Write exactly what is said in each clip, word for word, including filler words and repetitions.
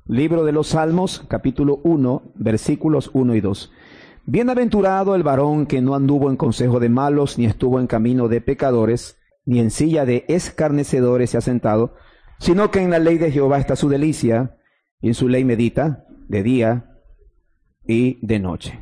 Libro de los Salmos, capítulo uno, versículos uno y dos. Bienaventurado el varón que no anduvo en consejo de malos, ni estuvo en camino de pecadores, ni en silla de escarnecedores se ha sentado, sino que en la ley de Jehová está su delicia, y en su ley medita de día y de noche.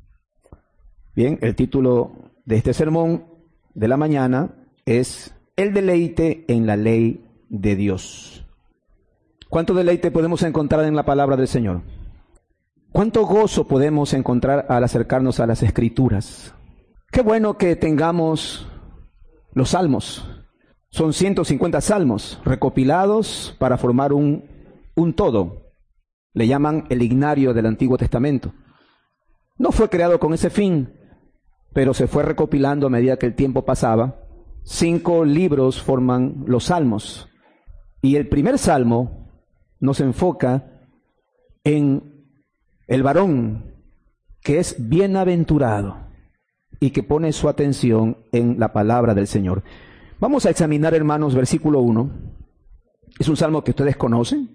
Bien, el título de este sermón de la mañana es El deleite en la ley de Dios. ¿Cuánto deleite podemos encontrar en la palabra del Señor? ¿Cuánto gozo podemos encontrar al acercarnos a las Escrituras? Qué bueno que tengamos los salmos. Son ciento cincuenta salmos recopilados para formar un, un todo. Le llaman el ignario del Antiguo Testamento. No fue creado con ese fin, pero se fue recopilando a medida que el tiempo pasaba. Cinco libros forman los salmos. Y el primer salmo nos enfoca en el varón que es bienaventurado y que pone su atención en la palabra del Señor. Vamos a examinar, hermanos, versículo uno. Es un salmo que ustedes conocen.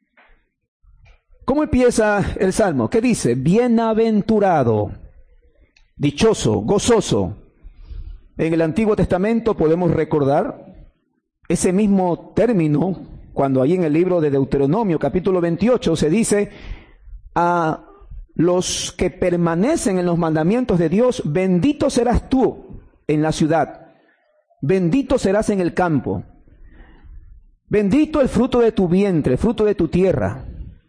¿Cómo empieza el salmo? ¿Qué dice? Bienaventurado, dichoso, gozoso. En el Antiguo Testamento podemos recordar ese mismo término cuando ahí en el libro de Deuteronomio, capítulo veintiocho, se dice a los que permanecen en los mandamientos de Dios: bendito serás tú en la ciudad, bendito serás en el campo, bendito el fruto de tu vientre, fruto de tu tierra.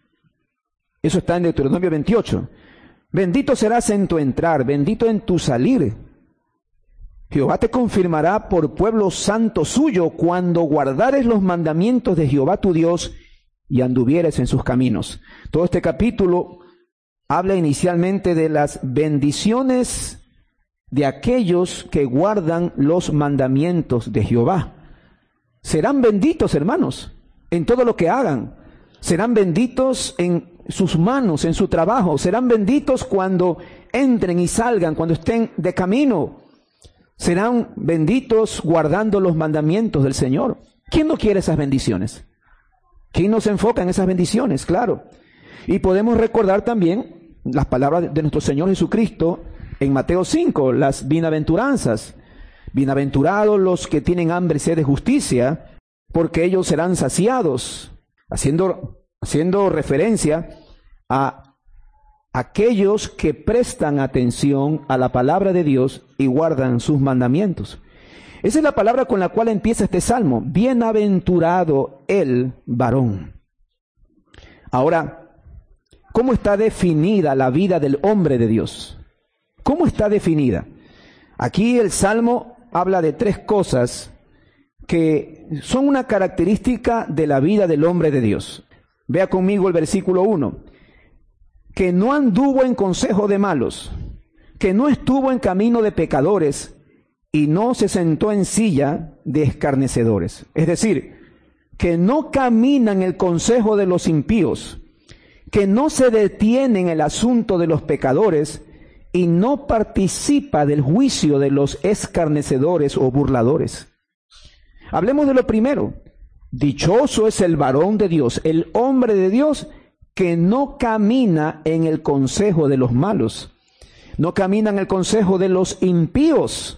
Eso está en Deuteronomio veintiocho. Bendito serás en tu entrar, bendito en tu salir. Jehová te confirmará por pueblo santo suyo cuando guardares los mandamientos de Jehová tu Dios y anduvieres en sus caminos. Todo este capítulo habla inicialmente de las bendiciones de aquellos que guardan los mandamientos de Jehová. Serán benditos, hermanos, en todo lo que hagan. Serán benditos en sus manos, en su trabajo. Serán benditos cuando entren y salgan, cuando estén de camino. Serán benditos guardando los mandamientos del Señor. ¿Quién no quiere esas bendiciones? ¿Quién no se enfoca en esas bendiciones? Claro. Y podemos recordar también las palabras de nuestro Señor Jesucristo en Mateo cinco, las bienaventuranzas. Bienaventurados los que tienen hambre y sed de justicia, porque ellos serán saciados. Haciendo, haciendo referencia a aquellos que prestan atención a la palabra de Dios y guardan sus mandamientos. Esa es la palabra con la cual empieza este salmo. Bienaventurado el varón. Ahora, ¿cómo está definida la vida del hombre de Dios? ¿Cómo está definida? Aquí el salmo habla de tres cosas que son una característica de la vida del hombre de Dios. Vea conmigo el versículo uno. Que no anduvo en consejo de malos, que no estuvo en camino de pecadores, y no se sentó en silla de escarnecedores. Es decir, que no camina en el consejo de los impíos, que no se detiene en el asunto de los pecadores, y no participa del juicio de los escarnecedores o burladores. Hablemos de lo primero. Dichoso es el varón de Dios, el hombre de Dios, que no camina en el consejo de los malos, no camina en el consejo de los impíos,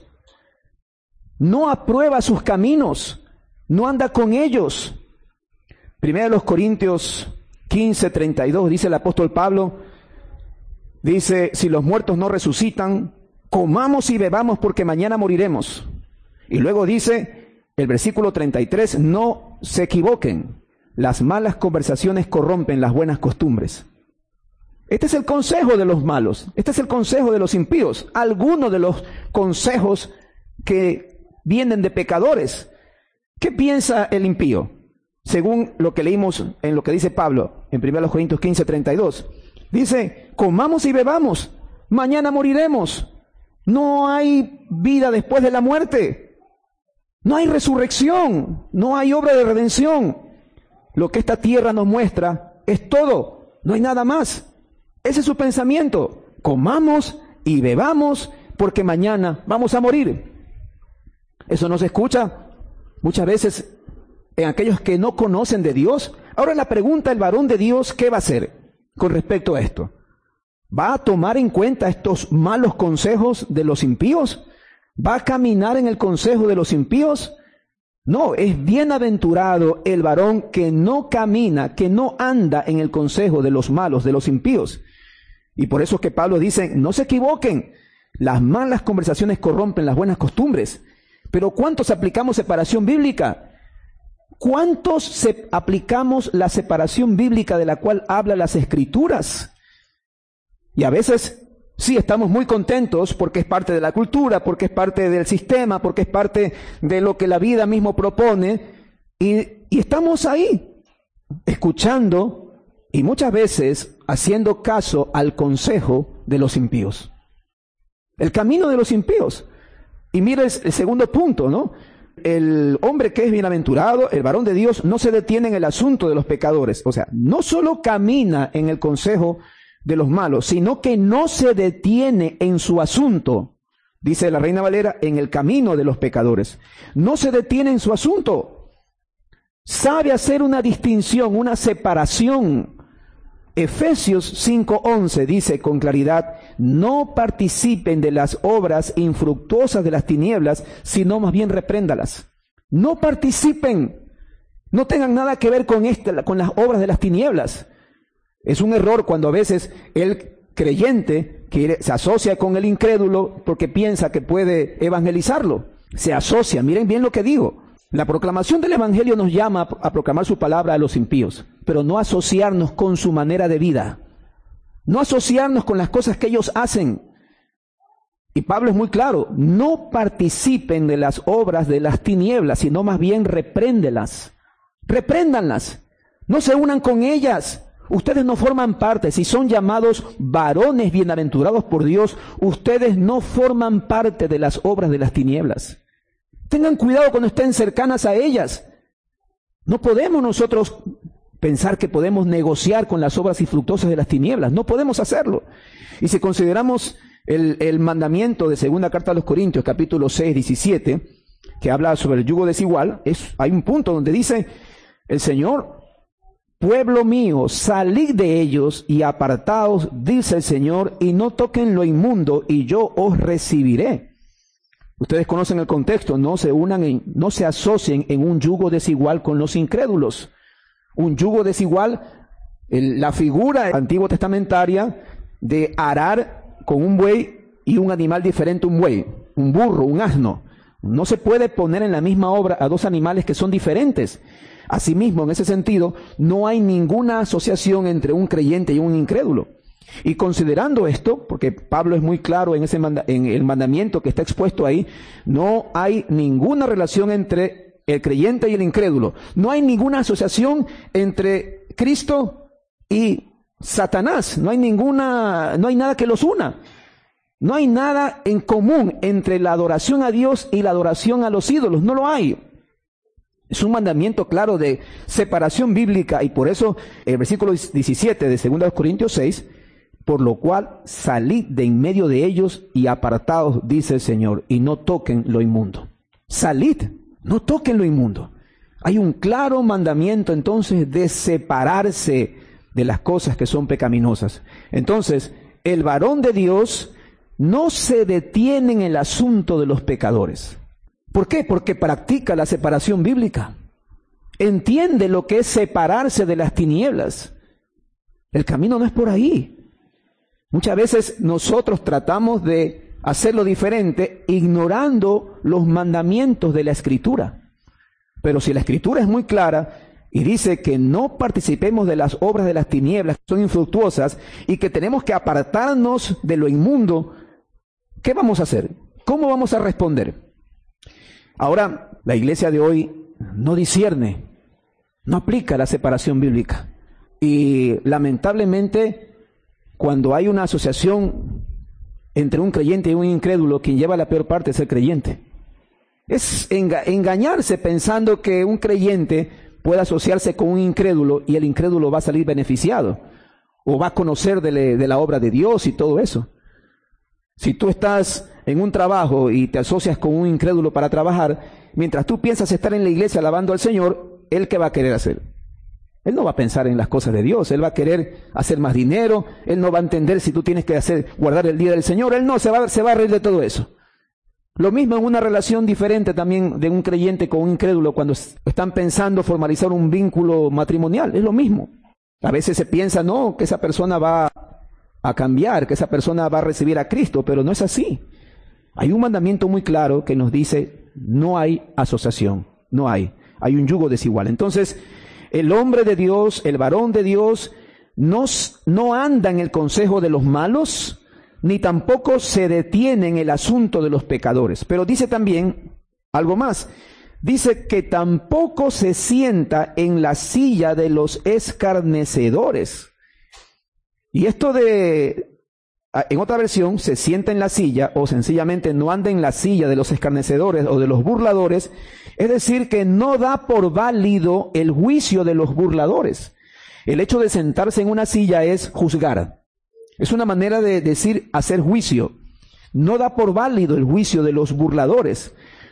no aprueba sus caminos, no anda con ellos. Primera de los Corintios quince, treinta y dos, dice el apóstol Pablo, dice: si los muertos no resucitan, comamos y bebamos porque mañana moriremos. Y luego dice el versículo treinta y tres, no se equivoquen. Las malas conversaciones corrompen las buenas costumbres. Este es el consejo de los malos. Este es el consejo de los impíos. Algunos de los consejos que vienen de pecadores. ¿Qué piensa el impío? Según lo que leímos en lo que dice Pablo en primera Corintios quince, treinta y dos. Dice, comamos y bebamos, mañana moriremos. No hay vida después de la muerte. No hay resurrección. No hay obra de redención. Lo que esta tierra nos muestra es todo, no hay nada más. Ese es su pensamiento. Comamos y bebamos porque mañana vamos a morir. Eso no se escucha muchas veces en aquellos que no conocen de Dios. Ahora la pregunta, el varón de Dios, ¿qué va a hacer con respecto a esto? ¿Va a tomar en cuenta estos malos consejos de los impíos? ¿Va a caminar en el consejo de los impíos? No, es bienaventurado el varón que no camina, que no anda en el consejo de los malos, de los impíos. Y por eso es que Pablo dice, no se equivoquen, las malas conversaciones corrompen las buenas costumbres. Pero ¿cuántos aplicamos separación bíblica? ¿Cuántos se aplicamos la separación bíblica de la cual habla las Escrituras? Y a veces sí estamos muy contentos porque es parte de la cultura, porque es parte del sistema, porque es parte de lo que la vida mismo propone. Y, y estamos ahí, escuchando y muchas veces haciendo caso al consejo de los impíos. El camino de los impíos. Y mira el, el segundo punto, ¿no? El hombre que es bienaventurado, el varón de Dios, no se detiene en el asunto de los pecadores. O sea, no solo camina en el consejo de los malos, sino que no se detiene en su asunto, dice la Reina Valera, en el camino de los pecadores. No se detiene en su asunto. Sabe hacer una distinción, una separación. Efesios cinco once dice con claridad, no participen de las obras infructuosas de las tinieblas, sino más bien repréndalas. No participen, no tengan nada que ver con, esta, con las obras de las tinieblas. Es un error cuando a veces el creyente quiere, se asocia con el incrédulo porque piensa que puede evangelizarlo. Se asocia, miren bien lo que digo. La proclamación del Evangelio nos llama a proclamar su palabra a los impíos, pero no asociarnos con su manera de vida, no asociarnos con las cosas que ellos hacen. Y Pablo es muy claro, no participen de las obras de las tinieblas, sino más bien repréndelas, repréndanlas, no se unan con ellas. Ustedes no forman parte, si son llamados varones bienaventurados por Dios, ustedes no forman parte de las obras de las tinieblas. Tengan cuidado cuando estén cercanas a ellas. No podemos nosotros pensar que podemos negociar con las obras infructuosas de las tinieblas. No podemos hacerlo. Y si consideramos el, el mandamiento de segunda carta a los Corintios, capítulo seis, diecisiete, que habla sobre el yugo desigual, es, hay un punto donde dice el Señor, pueblo mío, salid de ellos y apartaos, dice el Señor, y no toquen lo inmundo, y yo os recibiré. Ustedes conocen el contexto, no se unan, en, no se asocien en un yugo desigual con los incrédulos. Un yugo desigual, el, la figura antiguo testamentaria de arar con un buey y un animal diferente a un buey, un burro, un asno. No se puede poner en la misma obra a dos animales que son diferentes. Asimismo, en ese sentido, no hay ninguna asociación entre un creyente y un incrédulo. Y considerando esto, porque Pablo es muy claro en, ese manda, en el mandamiento que está expuesto ahí, no hay ninguna relación entre el creyente y el incrédulo. No hay ninguna asociación entre Cristo y Satanás. No hay ninguna, no hay nada que los una. No hay nada en común entre la adoración a Dios y la adoración a los ídolos. No lo hay. Es un mandamiento claro de separación bíblica, y por eso el versículo diecisiete de segunda Corintios seis, por lo cual salid de en medio de ellos y apartaos, dice el Señor, y no toquen lo inmundo. Salid, no toquen lo inmundo. Hay un claro mandamiento entonces de separarse de las cosas que son pecaminosas. Entonces, el varón de Dios no se detiene en el asunto de los pecadores. ¿Por qué? Porque practica la separación bíblica. Entiende lo que es separarse de las tinieblas. El camino no es por ahí. Muchas veces nosotros tratamos de hacerlo diferente ignorando los mandamientos de la Escritura. Pero si la Escritura es muy clara y dice que no participemos de las obras de las tinieblas que son infructuosas y que tenemos que apartarnos de lo inmundo, ¿qué vamos a hacer? ¿Cómo vamos a responder? Ahora, la iglesia de hoy no discierne, no aplica la separación bíblica. Y lamentablemente, cuando hay una asociación entre un creyente y un incrédulo, quien lleva la peor parte es el creyente. Es enga- engañarse pensando que un creyente puede asociarse con un incrédulo y el incrédulo va a salir beneficiado o va a conocer de, le, de la obra de Dios y todo eso. Si tú estás en un trabajo y te asocias con un incrédulo para trabajar, mientras tú piensas estar en la iglesia alabando al Señor, ¿él qué va a querer hacer? Él no va a pensar en las cosas de Dios, él va a querer hacer más dinero, él no va a entender si tú tienes que hacer, guardar el día del Señor, él no, se va, se va a reír de todo eso. Lo mismo en una relación diferente también de un creyente con un incrédulo cuando están pensando formalizar un vínculo matrimonial, es lo mismo. A veces se piensa, no, que esa persona va a cambiar, que esa persona va a recibir a Cristo, pero no es así. Hay un mandamiento muy claro que nos dice, no hay asociación, no hay, hay un yugo desigual. Entonces, el hombre de Dios, el varón de Dios, no, no anda en el consejo de los malos, ni tampoco se detiene en el asunto de los pecadores. Pero dice también algo más. Dice que tampoco se sienta en la silla de los escarnecedores. Y esto de, en otra versión, se sienta en la silla o sencillamente no anda en la silla de los escarnecedores o de los burladores. Es decir, que no da por válido el juicio de los burladores. El hecho de sentarse en una silla es juzgar. Es una manera de decir hacer juicio. No da por válido el juicio de los burladores.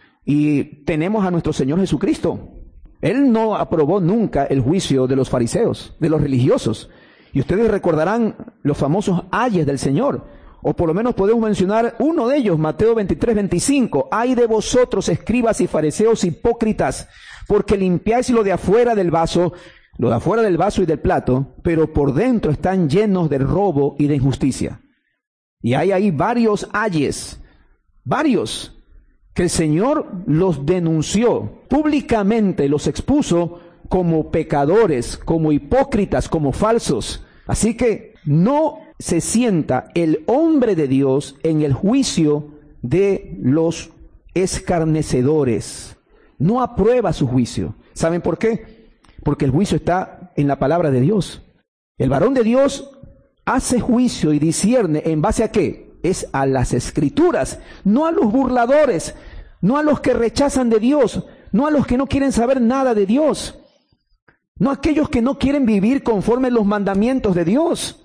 Y tenemos a nuestro Señor Jesucristo. Él no aprobó nunca el juicio de los fariseos, de los religiosos. Y ustedes recordarán los famosos ayes del Señor. O por lo menos podemos mencionar uno de ellos, Mateo veintitrés, veinticinco. Ay de vosotros, escribas y fariseos hipócritas, porque limpiáis lo de afuera del vaso, lo de afuera del vaso y del plato, pero por dentro están llenos de robo y de injusticia. Y hay ahí varios ayes, varios, que el Señor los denunció, públicamente los expuso como pecadores, como hipócritas, como falsos. Así que no se sienta el hombre de Dios en el juicio de los escarnecedores. No aprueba su juicio. ¿Saben por qué? Porque el juicio está en la palabra de Dios. El varón de Dios hace juicio y discierne en base a qué? Es a las escrituras, no a los burladores, no a los que rechazan de Dios, no a los que no quieren saber nada de Dios, no a aquellos que no quieren vivir conforme los mandamientos de Dios.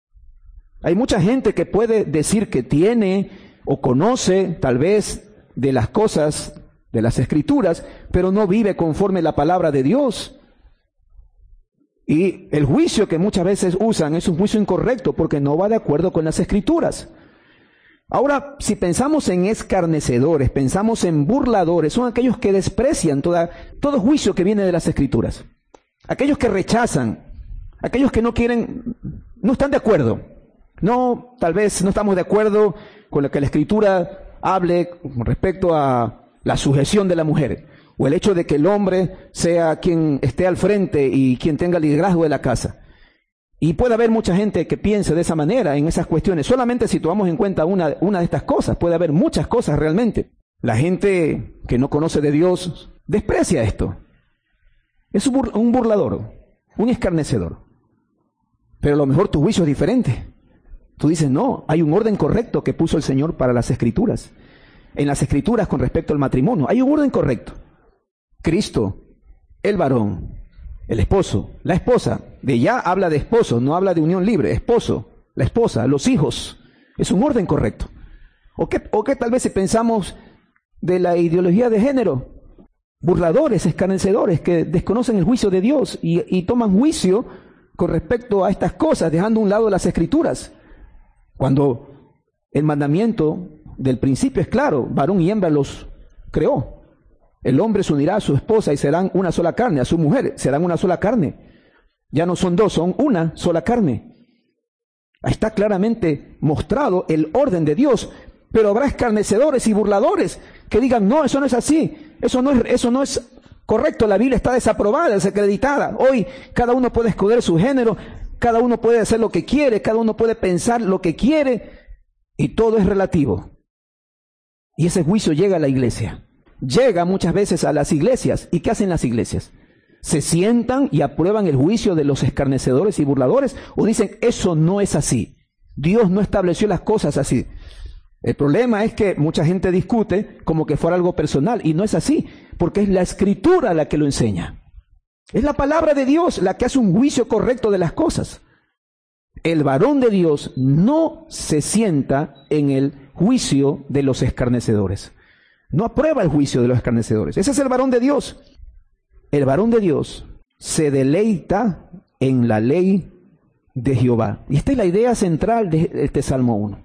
Hay mucha gente que puede decir que tiene o conoce tal vez de las cosas de las escrituras, pero no vive conforme la palabra de Dios. Y el juicio que muchas veces usan es un juicio incorrecto porque no va de acuerdo con las escrituras. Ahora, si pensamos en escarnecedores, pensamos en burladores, son aquellos que desprecian toda, todo juicio que viene de las escrituras. Aquellos que rechazan, aquellos que no quieren, no están de acuerdo. No, tal vez no estamos de acuerdo con lo que la escritura hable con respecto a la sujeción de la mujer, o el hecho de que el hombre sea quien esté al frente y quien tenga el liderazgo de la casa. Y puede haber mucha gente que piense de esa manera en esas cuestiones. Solamente si tomamos en cuenta una, una de estas cosas, puede haber muchas cosas realmente. La gente que no conoce de Dios desprecia esto. Es un, bur, un burlador, un escarnecedor. Pero a lo mejor tu juicio es diferente. Tú dices, no, hay un orden correcto que puso el Señor para las escrituras. En las escrituras con respecto al matrimonio, hay un orden correcto. Cristo, el varón, el esposo, la esposa, de ya habla de esposo, no habla de unión libre, esposo, la esposa, los hijos, es un orden correcto. ¿O qué, o qué tal vez si pensamos de la ideología de género? Burladores, escarnecedores que desconocen el juicio de Dios y, y toman juicio con respecto a estas cosas, dejando a un lado las escrituras. Cuando el mandamiento del principio es claro, varón y hembra los creó. El hombre se unirá a su esposa y serán una sola carne, a su mujer serán una sola carne. Ya no son dos, son una sola carne. Está claramente mostrado el orden de Dios, pero habrá escarnecedores y burladores que digan, no, eso no es así, eso no es, eso no es correcto, la Biblia está desaprobada, desacreditada. Hoy cada uno puede escoger su género, cada uno puede hacer lo que quiere, cada uno puede pensar lo que quiere, y todo es relativo. Y ese juicio llega a la iglesia. Llega muchas veces a las iglesias. ¿Y qué hacen las iglesias? ¿Se sientan y aprueban el juicio de los escarnecedores y burladores? ¿O dicen, eso no es así? Dios no estableció las cosas así. El problema es que mucha gente discute como que fuera algo personal, y no es así, porque es la escritura la que lo enseña. Es la palabra de Dios la que hace un juicio correcto de las cosas. El varón de Dios no se sienta en el juicio de los escarnecedores. No aprueba el juicio de los escarnecedores. Ese es el varón de Dios. el varón de Dios se deleita en la ley de Jehová. Y esta es la idea central de este Salmo uno.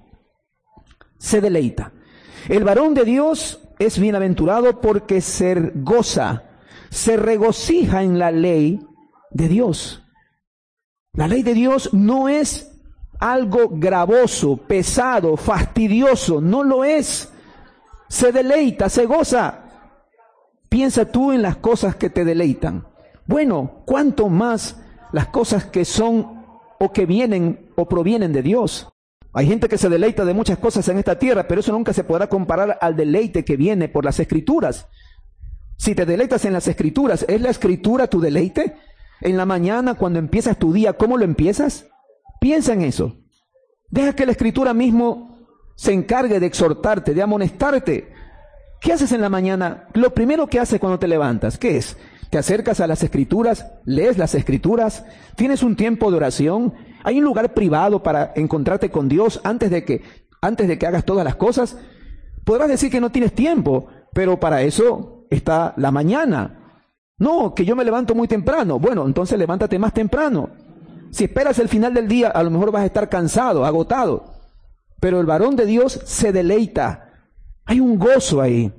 Se deleita. El varón de Dios es bienaventurado porque se goza, se regocija en la ley de Dios. La ley de Dios no es algo gravoso, pesado, fastidioso, no lo es. Se deleita, se goza. Piensa tú en las cosas que te deleitan. Bueno, ¿cuánto más las cosas que son o que vienen o provienen de Dios? Hay gente que se deleita de muchas cosas en esta tierra, pero eso nunca se podrá comparar al deleite que viene por las Escrituras. Si te deleitas en las Escrituras, ¿es la Escritura tu deleite? En la mañana, cuando empiezas tu día, ¿cómo lo empiezas? Piensa en eso. Deja que la Escritura mismo se encargue de exhortarte, de amonestarte. ¿Qué haces en la mañana? Lo primero que haces cuando te levantas, ¿qué es? Te acercas a las Escrituras, lees las Escrituras, tienes un tiempo de oración, hay un lugar privado para encontrarte con Dios antes de que, antes de que hagas todas las cosas. Podrás decir que no tienes tiempo, pero para eso está la mañana. No, que yo me levanto muy temprano. Bueno, entonces levántate más temprano. Si esperas el final del día, a lo mejor vas a estar cansado, agotado. Pero el varón de Dios se deleita. Hay un gozo ahí.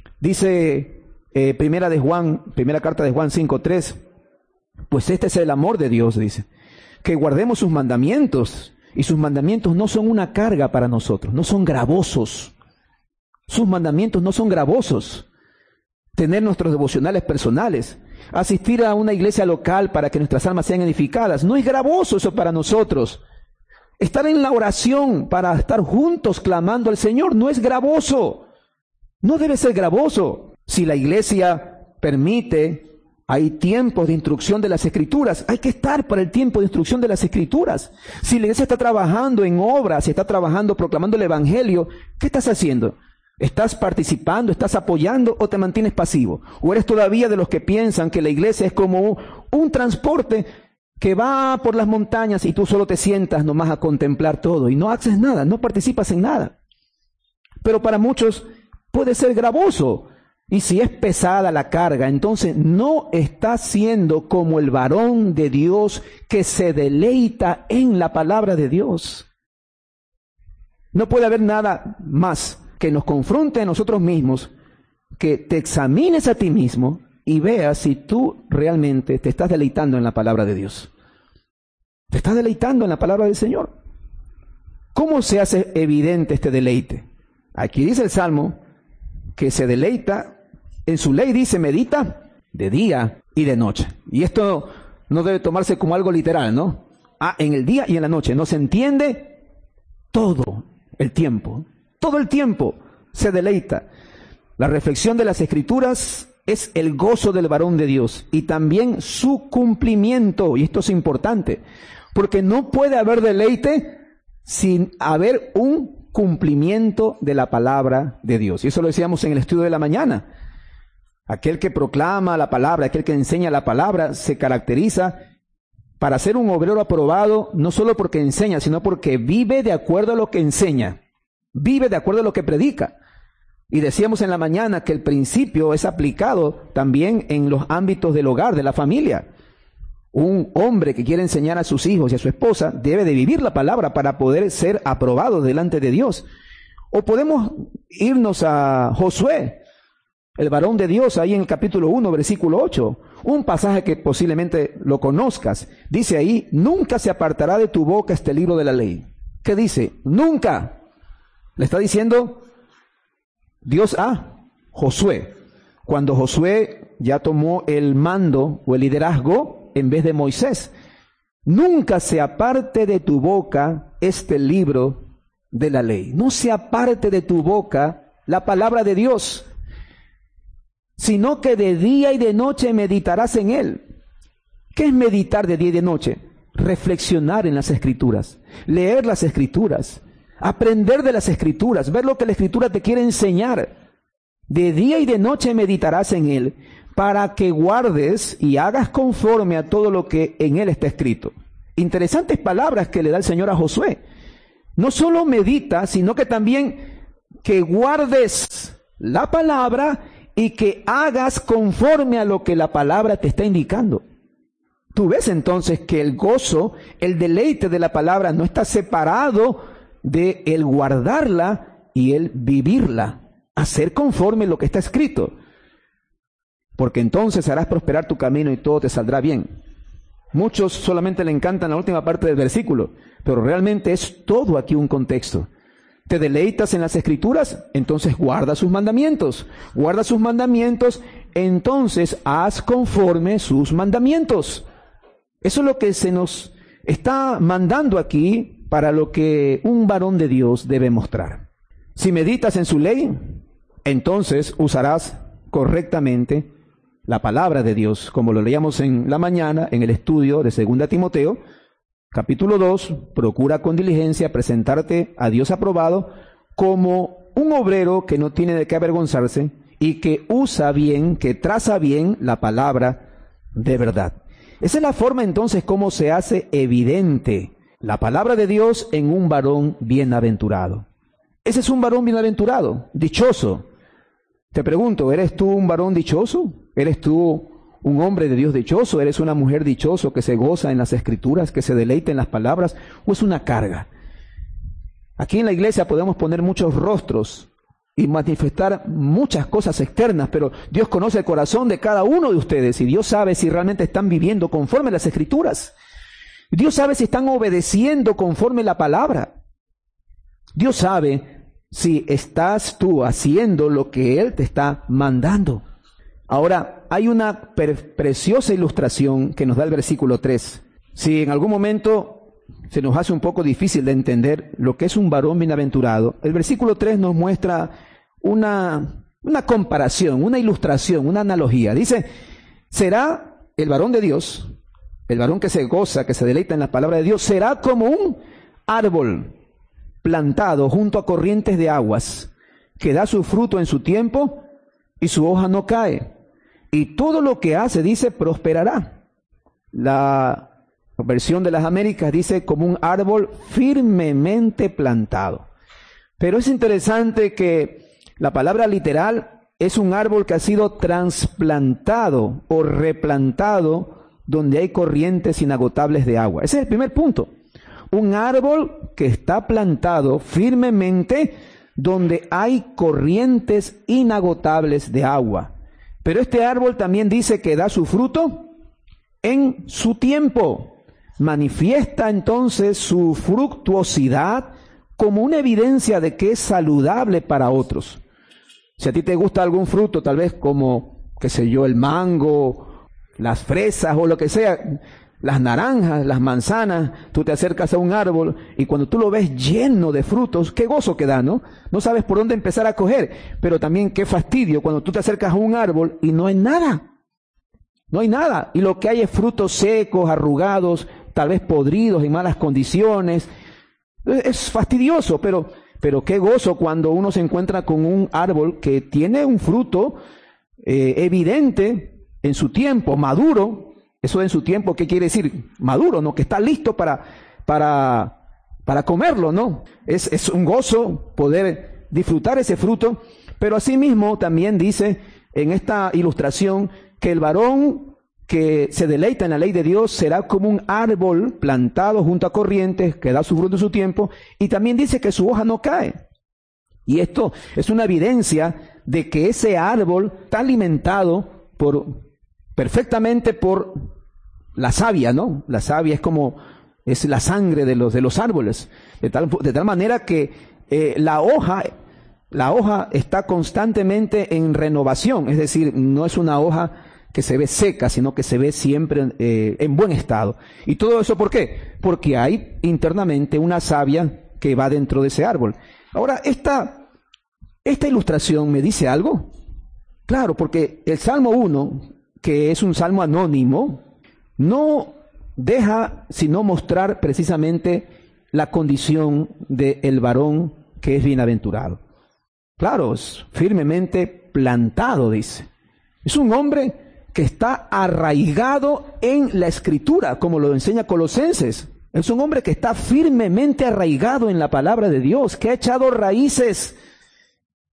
Dice eh, primera de Juan, primera carta de Juan cinco tres. Pues este es el amor de Dios, dice. Que guardemos sus mandamientos. Y sus mandamientos no son una carga para nosotros, no son gravosos. Sus mandamientos no son gravosos. Tener nuestros devocionales personales, asistir a una iglesia local para que nuestras almas sean edificadas, no es gravoso eso para nosotros. Estar en la oración para estar juntos clamando al Señor no es gravoso. No debe ser gravoso. Si la iglesia permite, hay tiempos de instrucción de las Escrituras. Hay que estar para el tiempo de instrucción de las Escrituras. Si la iglesia está trabajando en obras, si está trabajando proclamando el Evangelio, ¿qué estás haciendo? ¿Estás participando, estás apoyando o te mantienes pasivo? ¿O eres todavía de los que piensan que la iglesia es como un, un transporte que va por las montañas y tú solo te sientas nomás a contemplar todo y no haces nada, no participas en nada? Pero para muchos puede ser gravoso. Y si es pesada la carga, entonces no está siendo como el varón de Dios que se deleita en la palabra de Dios. No puede haber nada más que nos confronte a nosotros mismos, que te examines a ti mismo y veas si tú realmente te estás deleitando en la palabra de Dios. ¿Te estás deleitando en la palabra del Señor? ¿Cómo se hace evidente este deleite? Aquí dice el Salmo que se deleita, en su ley dice, medita de día y de noche. Y esto no debe tomarse como algo literal, ¿no? Ah, en el día y en la noche. No se entiende todo el tiempo. Todo el tiempo se deleita. La reflexión de las Escrituras es el gozo del varón de Dios y también su cumplimiento. Y esto es importante, porque no puede haber deleite sin haber un cumplimiento de la palabra de Dios. Y eso lo decíamos en el estudio de la mañana. Aquel que proclama la palabra, aquel que enseña la palabra, se caracteriza para ser un obrero aprobado, no solo porque enseña, sino porque vive de acuerdo a lo que enseña. Vive de acuerdo a lo que predica. Y decíamos en la mañana que el principio es aplicado también en los ámbitos del hogar, de la familia. Un hombre que quiere enseñar a sus hijos y a su esposa debe de vivir la palabra para poder ser aprobado delante de Dios. O podemos irnos a Josué, el varón de Dios, ahí en el capítulo uno, versículo ocho. Un pasaje que posiblemente lo conozcas. Dice ahí, nunca se apartará de tu boca este libro de la ley. ¿Qué dice? Nunca. Le está diciendo Dios a Josué. Cuando Josué ya tomó el mando o el liderazgo en vez de Moisés. Nunca se aparte de tu boca este libro de la ley. No se aparte de tu boca la palabra de Dios, sino que de día y de noche meditarás en él. ¿Qué es meditar de día y de noche? Reflexionar en las Escrituras, leer las Escrituras, aprender de las Escrituras, ver lo que la Escritura te quiere enseñar. De día y de noche meditarás en él, para que guardes y hagas conforme a todo lo que en él está escrito. Interesantes palabras que le da el Señor a Josué. No solo medita, sino que también que guardes la palabra y que hagas conforme a lo que la palabra te está indicando. Tú ves entonces que el gozo, el deleite de la palabra no está separado de el guardarla y el vivirla, hacer conforme lo que está escrito. Porque entonces harás prosperar tu camino y todo te saldrá bien. Muchos solamente le encantan la última parte del versículo, pero realmente es todo aquí un contexto. ¿Te deleitas en las Escrituras? Entonces guarda sus mandamientos. Guarda sus mandamientos, entonces haz conforme sus mandamientos. Eso es lo que se nos está mandando aquí para lo que un varón de Dios debe mostrar. Si meditas en su ley, entonces usarás correctamente la palabra de Dios, como lo leíamos en la mañana en el estudio de segunda Timoteo, capítulo dos, procura con diligencia presentarte a Dios aprobado como un obrero que no tiene de qué avergonzarse y que usa bien, que traza bien la palabra de verdad. Esa es la forma entonces como se hace evidente la palabra de Dios en un varón bienaventurado. Ese es un varón bienaventurado, dichoso. Te pregunto, ¿eres tú un varón dichoso? ¿Eres tú un hombre de Dios dichoso? ¿Eres una mujer dichoso que se goza en las Escrituras, que se deleita en las palabras? ¿O es una carga? Aquí en la iglesia podemos poner muchos rostros y manifestar muchas cosas externas, pero Dios conoce el corazón de cada uno de ustedes y Dios sabe si realmente están viviendo conforme a las Escrituras. Dios sabe si están obedeciendo conforme a la palabra. Dios sabe si estás tú haciendo lo que Él te está mandando. Ahora, hay una pre- preciosa ilustración que nos da el versículo tres. Si en algún momento se nos hace un poco difícil de entender lo que es un varón bienaventurado, el versículo tres nos muestra una, una comparación, una ilustración, una analogía. Dice, será el varón de Dios, el varón que se goza, que se deleita en la palabra de Dios, será como un árbol plantado junto a corrientes de aguas, que da su fruto en su tiempo y su hoja no cae. Y todo lo que hace, dice, prosperará. La versión de las Américas dice como un árbol firmemente plantado. Pero es interesante que la palabra literal es un árbol que ha sido trasplantado o replantado donde hay corrientes inagotables de agua. Ese es el primer punto. Un árbol que está plantado firmemente donde hay corrientes inagotables de agua. Pero este árbol también dice que da su fruto en su tiempo. Manifiesta entonces su fructuosidad como una evidencia de que es saludable para otros. Si a ti te gusta algún fruto, tal vez como, qué sé yo, el mango, las fresas o lo que sea, las naranjas, las manzanas, tú te acercas a un árbol y cuando tú lo ves lleno de frutos, qué gozo que da, ¿no? No sabes por dónde empezar a coger, pero también qué fastidio cuando tú te acercas a un árbol y no hay nada. No hay nada. Y lo que hay es frutos secos, arrugados, tal vez podridos, en malas condiciones. Es fastidioso, pero, pero qué gozo cuando uno se encuentra con un árbol que tiene un fruto eh, evidente en su tiempo, maduro. Eso en su tiempo, ¿qué quiere decir? Maduro, ¿no? Que está listo para, para, para comerlo, ¿no? Es, es un gozo poder disfrutar ese fruto, pero asimismo también dice en esta ilustración que el varón que se deleita en la ley de Dios será como un árbol plantado junto a corrientes que da su fruto en su tiempo, y también dice que su hoja no cae. Y esto es una evidencia de que ese árbol está alimentado por perfectamente por la savia, ¿no? La savia es como, es la sangre de los, de los árboles, de tal, de tal manera que eh, la hoja, la hoja está constantemente en renovación, es decir, no es una hoja que se ve seca, sino que se ve siempre eh, en buen estado. ¿Y todo eso por qué? Porque hay internamente una savia que va dentro de ese árbol. Ahora, esta, esta ilustración me dice algo. Claro, porque el Salmo uno, que es un salmo anónimo, no deja sino mostrar precisamente la condición del varón que es bienaventurado. Claro, es firmemente plantado, dice. Es un hombre que está arraigado en la Escritura, como lo enseña Colosenses. Es un hombre que está firmemente arraigado en la palabra de Dios, que ha echado raíces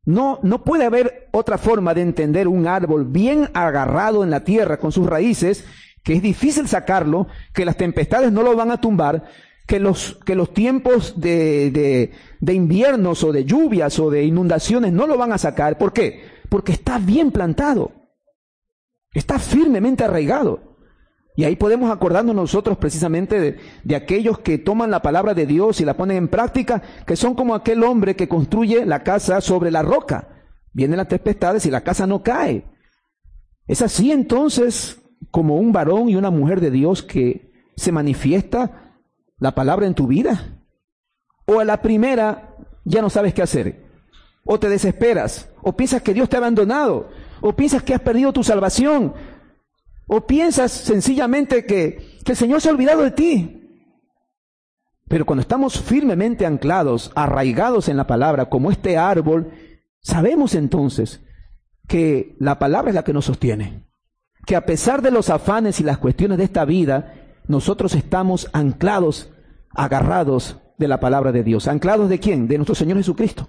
No, no puede haber otra forma de entender un árbol bien agarrado en la tierra con sus raíces, que es difícil sacarlo, que las tempestades no lo van a tumbar, que los, que los tiempos de, de, de inviernos o de lluvias o de inundaciones no lo van a sacar. ¿Por qué? Porque está bien plantado, está firmemente arraigado. Y ahí podemos acordarnos nosotros precisamente de, de aquellos que toman la palabra de Dios y la ponen en práctica, que son como aquel hombre que construye la casa sobre la roca. Vienen las tempestades y la casa no cae. Es así entonces como un varón y una mujer de Dios que se manifiesta la palabra en tu vida. O a la primera ya no sabes qué hacer, o te desesperas, o piensas que Dios te ha abandonado, o piensas que has perdido tu salvación, o piensas sencillamente que, que el Señor se ha olvidado de ti. Pero cuando estamos firmemente anclados, arraigados en la palabra, como este árbol, sabemos entonces que la palabra es la que nos sostiene. Que a pesar de los afanes y las cuestiones de esta vida, nosotros estamos anclados, agarrados de la palabra de Dios. ¿Anclados de quién? De nuestro Señor Jesucristo.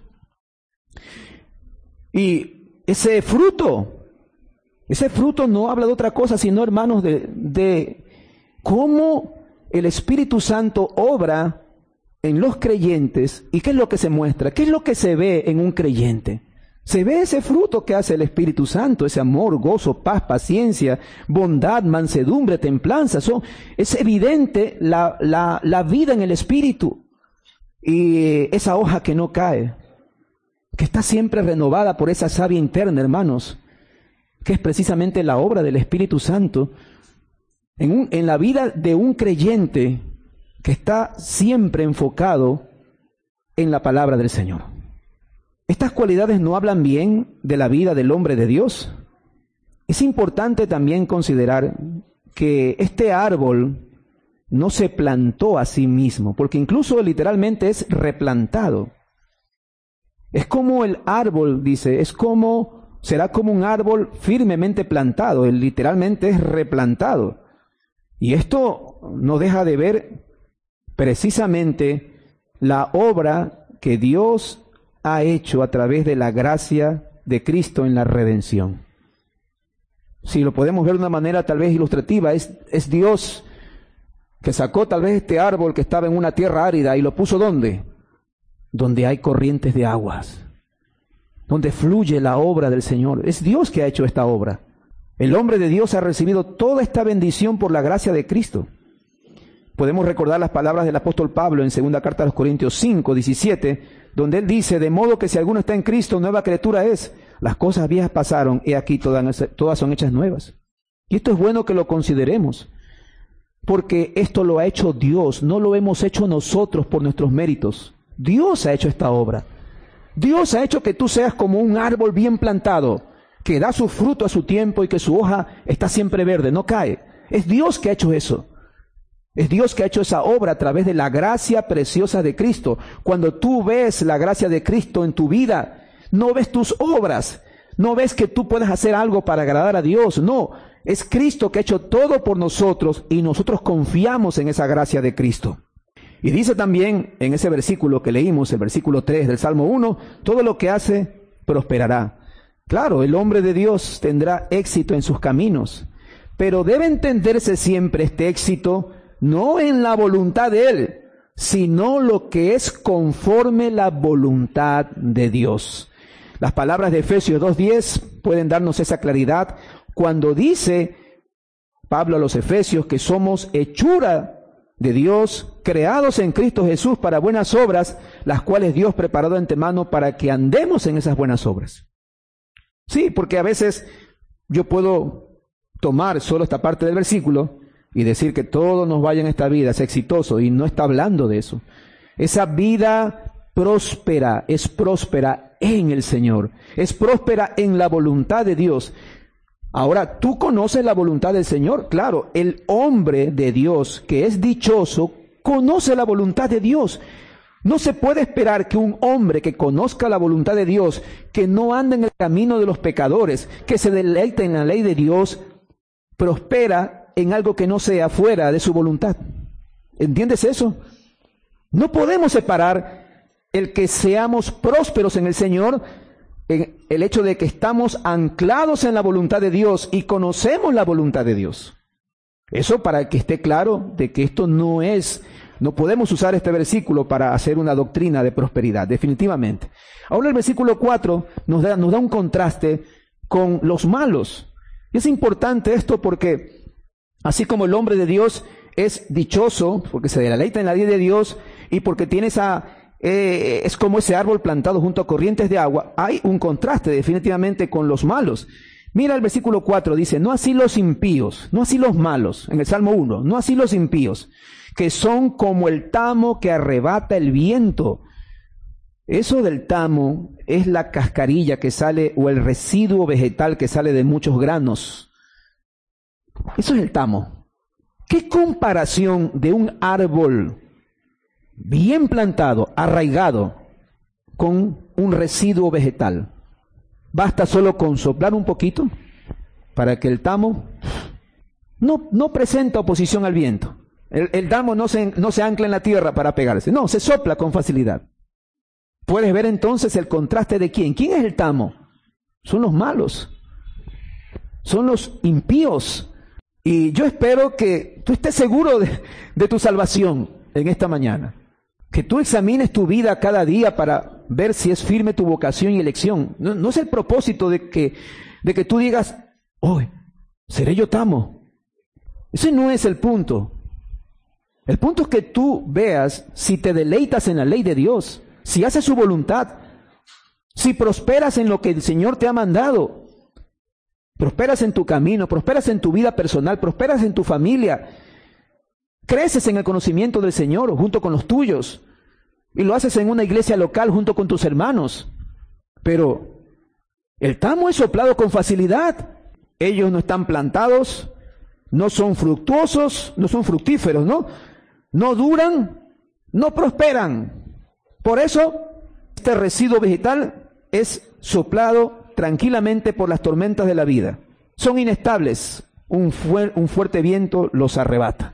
Y ese fruto, ese fruto no habla de otra cosa, sino, hermanos, de, de cómo el Espíritu Santo obra en los creyentes. ¿Y qué es lo que se muestra? ¿Qué es lo que se ve en un creyente? Se ve ese fruto que hace el Espíritu Santo, ese amor, gozo, paz, paciencia, bondad, mansedumbre, templanza. Son, es evidente la, la, la vida en el Espíritu. Y esa hoja que no cae, que está siempre renovada por esa savia interna, hermanos, que es precisamente la obra del Espíritu Santo en, un, en la vida de un creyente que está siempre enfocado en la palabra del Señor. ¿Estas cualidades no hablan bien de la vida del hombre de Dios? Es importante también considerar que este árbol no se plantó a sí mismo, porque incluso literalmente es replantado. Es como el árbol, dice, es como, será como un árbol firmemente plantado, él literalmente es replantado. Y esto no deja de ver precisamente la obra que Dios ha hecho a través de la gracia de Cristo en la redención. Si lo podemos ver de una manera tal vez ilustrativa, es, es Dios que sacó tal vez este árbol que estaba en una tierra árida y lo puso ¿dónde? Donde hay corrientes de aguas, donde fluye la obra del Señor. Es Dios que ha hecho esta obra. El hombre de Dios ha recibido toda esta bendición por la gracia de Cristo. Podemos recordar las palabras del apóstol Pablo en segunda carta a los Corintios cinco, diecisiete, donde él dice, de modo que si alguno está en Cristo, nueva criatura es. Las cosas viejas pasaron, he aquí todas, todas son hechas nuevas. Y esto es bueno que lo consideremos, porque esto lo ha hecho Dios, no lo hemos hecho nosotros por nuestros méritos. Dios ha hecho esta obra. Dios ha hecho que tú seas como un árbol bien plantado, que da su fruto a su tiempo y que su hoja está siempre verde, no cae. Es Dios que ha hecho eso. Es Dios que ha hecho esa obra a través de la gracia preciosa de Cristo. Cuando tú ves la gracia de Cristo en tu vida, no ves tus obras, no ves que tú puedes hacer algo para agradar a Dios. No, es Cristo que ha hecho todo por nosotros y nosotros confiamos en esa gracia de Cristo. Y dice también en ese versículo que leímos, el versículo tres del Salmo uno, todo lo que hace prosperará. Claro, el hombre de Dios tendrá éxito en sus caminos, pero debe entenderse siempre este éxito no en la voluntad de él, sino lo que es conforme la voluntad de Dios. Las palabras de Efesios dos diez pueden darnos esa claridad cuando dice Pablo a los Efesios que somos hechura de Dios, creados en Cristo Jesús para buenas obras, las cuales Dios preparó de antemano para que andemos en esas buenas obras. Sí, porque a veces yo puedo tomar solo esta parte del versículo y decir que todo nos vaya en esta vida, es exitoso, y no está hablando de eso. Esa vida próspera, es próspera en el Señor, es próspera en la voluntad de Dios. Ahora, ¿tú conoces la voluntad del Señor? Claro, el hombre de Dios que es dichoso, conoce la voluntad de Dios. No se puede esperar que un hombre que conozca la voluntad de Dios, que no anda en el camino de los pecadores, que se deleite en la ley de Dios, prospera en algo que no sea fuera de su voluntad. ¿Entiendes eso? No podemos separar el que seamos prósperos en el Señor en el hecho de que estamos anclados en la voluntad de Dios y conocemos la voluntad de Dios. Eso para que esté claro de que esto no es, no podemos usar este versículo para hacer una doctrina de prosperidad, definitivamente. Ahora el versículo cuatro nos da, nos da un contraste con los malos. Y es importante esto porque así como el hombre de Dios es dichoso, porque se deleita en la ley de Dios y porque tiene esa, eh, es como ese árbol plantado junto a corrientes de agua, hay un contraste definitivamente con los malos. Mira el versículo cuatro, dice, no así los impíos, no así los malos, en el Salmo uno, no así los impíos, que son como el tamo que arrebata el viento. Eso del tamo es la cascarilla que sale o el residuo vegetal que sale de muchos granos. Eso es el tamo. ¿Qué comparación de un árbol bien plantado, arraigado, con un residuo vegetal? Basta solo con soplar un poquito para que el tamo no, no presenta oposición al viento. El, el tamo no se, no se ancla en la tierra para pegarse. No, se sopla con facilidad. Puedes ver entonces el contraste de quién. ¿Quién es el tamo? Son los malos. Son los impíos. Y yo espero que tú estés seguro de, de tu salvación en esta mañana. Que tú examines tu vida cada día para ver si es firme tu vocación y elección. No, no es el propósito de que, de que tú digas, oh, ¿seré yo tamo? Ese no es el punto. El punto es que tú veas si te deleitas en la ley de Dios, si haces su voluntad, si prosperas en lo que el Señor te ha mandado, prosperas en tu camino, prosperas en tu vida personal, prosperas en tu familia, creces en el conocimiento del Señor junto con los tuyos y lo haces en una iglesia local junto con tus hermanos. Pero el tamo es soplado con facilidad. Ellos no están plantados, no son fructuosos, no son fructíferos, ¿no? No duran, no prosperan. Por eso, este residuo vegetal es soplado tranquilamente por las tormentas de la vida. Son inestables. Un, fu- un fuerte viento los arrebata.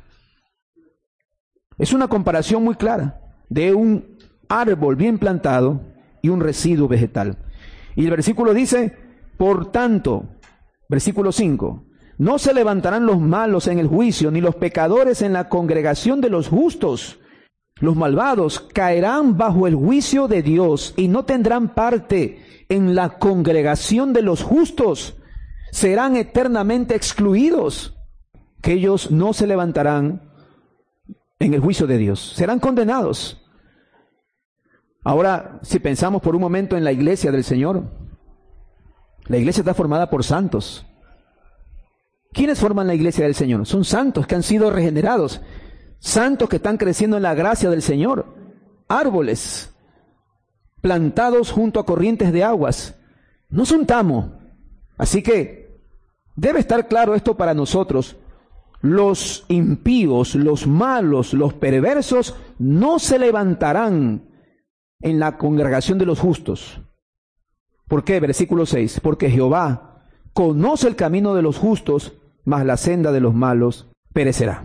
Es una comparación muy clara de un árbol bien plantado y un residuo vegetal. Y el versículo dice, por tanto, versículo cinco, no se levantarán los malos en el juicio, ni los pecadores en la congregación de los justos. Los malvados caerán bajo el juicio de Dios y no tendrán parte en la congregación de los justos. Serán eternamente excluidos, que ellos no se levantarán en el juicio de Dios. Serán condenados. Ahora, si pensamos por un momento en la iglesia del Señor, la iglesia está formada por santos. ¿Quiénes forman la iglesia del Señor? Son santos que han sido regenerados, santos que están creciendo en la gracia del Señor, árboles plantados junto a corrientes de aguas. No son tamo. Así que debe estar claro esto para nosotros. Los impíos, los malos, los perversos no se levantarán en la congregación de los justos. ¿Por qué? Versículo seis. Porque Jehová conoce el camino de los justos, mas la senda de los malos perecerá.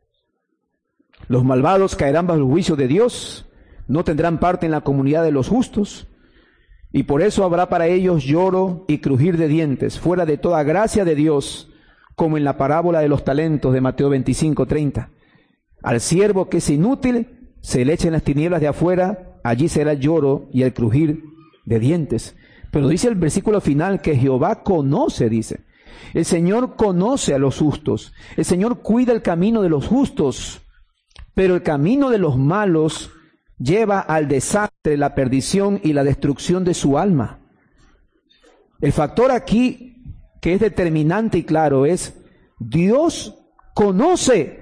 Los malvados caerán bajo el juicio de Dios, no tendrán parte en la comunidad de los justos, y por eso habrá para ellos lloro y crujir de dientes, fuera de toda gracia de Dios, como en la parábola de los talentos de Mateo veinticinco, treinta. Al siervo que es inútil, se le echa en las tinieblas de afuera, allí será el lloro y el crujir de dientes. Pero dice el versículo final que Jehová conoce, dice. El Señor conoce a los justos. El Señor cuida el camino de los justos. Pero el camino de los malos lleva al desastre, la perdición y la destrucción de su alma. El factor aquí que es determinante y claro es, Dios conoce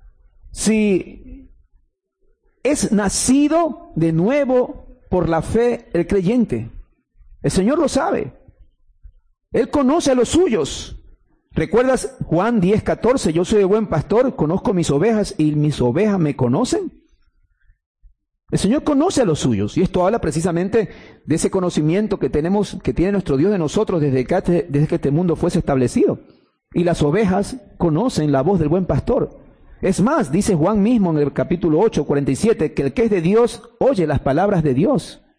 si es nacido de nuevo por la fe el creyente. El Señor lo sabe. Él conoce a los suyos. ¿Recuerdas Juan diez, catorce? Yo soy el buen pastor, conozco mis ovejas y mis ovejas me conocen. El Señor conoce a los suyos, y esto habla precisamente de ese conocimiento que tenemos, que tiene nuestro Dios de nosotros desde que, desde que este mundo fuese establecido. Y las ovejas conocen la voz del buen pastor. Es más, dice Juan mismo en el capítulo ocho, cuarenta y siete, que el que es de Dios oye las palabras de Dios.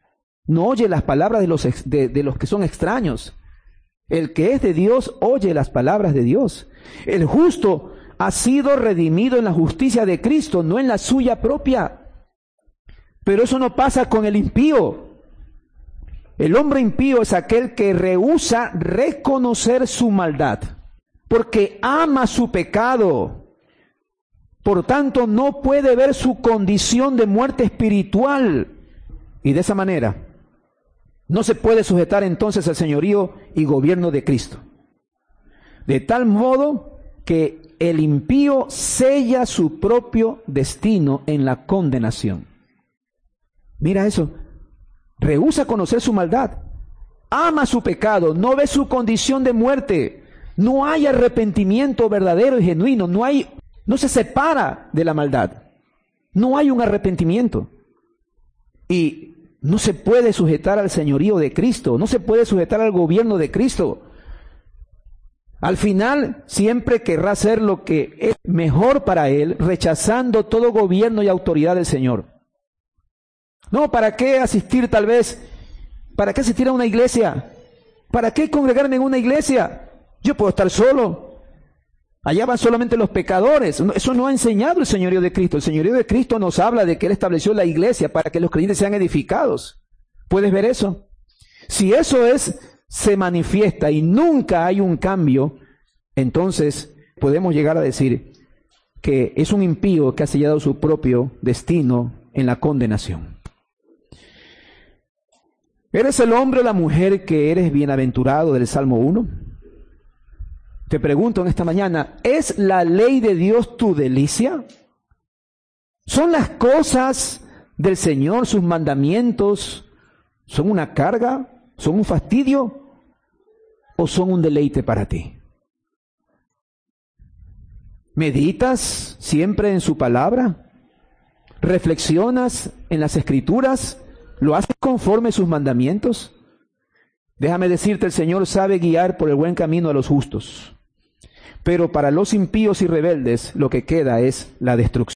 no oye las palabras de los, ex, de, de los que son extraños. El que es de Dios oye las palabras de Dios. El justo ha sido redimido en la justicia de Cristo, no en la suya propia. Pero eso no pasa con el impío. El hombre impío es aquel que rehúsa reconocer su maldad, porque ama su pecado. Por tanto, no puede ver su condición de muerte espiritual. Y de esa manera, no se puede sujetar entonces al señorío y gobierno de Cristo. De tal modo que el impío sella su propio destino en la condenación. Mira eso. Rehúsa conocer su maldad. Ama su pecado. No ve su condición de muerte. No hay arrepentimiento verdadero y genuino. No hay, no se separa de la maldad. No hay un arrepentimiento. Y no se puede sujetar al señorío de Cristo. No se puede sujetar al gobierno de Cristo. Al final, siempre querrá hacer lo que es mejor para él, rechazando todo gobierno y autoridad del Señor. No, ¿para qué asistir tal vez? ¿Para qué asistir a una iglesia? ¿Para qué congregarme en una iglesia? Yo puedo estar solo. Allá van solamente los pecadores. Eso no ha enseñado el señorío de Cristo. El señorío de Cristo nos habla de que Él estableció la iglesia para que los creyentes sean edificados. ¿Puedes ver eso? Si eso es, se manifiesta y nunca hay un cambio, entonces podemos llegar a decir que es un impío que ha sellado su propio destino en la condenación. ¿Eres el hombre o la mujer que eres bienaventurado del Salmo uno? Te pregunto en esta mañana, ¿es la ley de Dios tu delicia? ¿Son las cosas del Señor, sus mandamientos, son una carga, son un fastidio o son un deleite para ti? ¿Meditas siempre en su palabra? ¿Reflexionas en las Escrituras? ¿Lo haces conforme a sus mandamientos? Déjame decirte, el Señor sabe guiar por el buen camino a los justos, pero para los impíos y rebeldes lo que queda es la destrucción.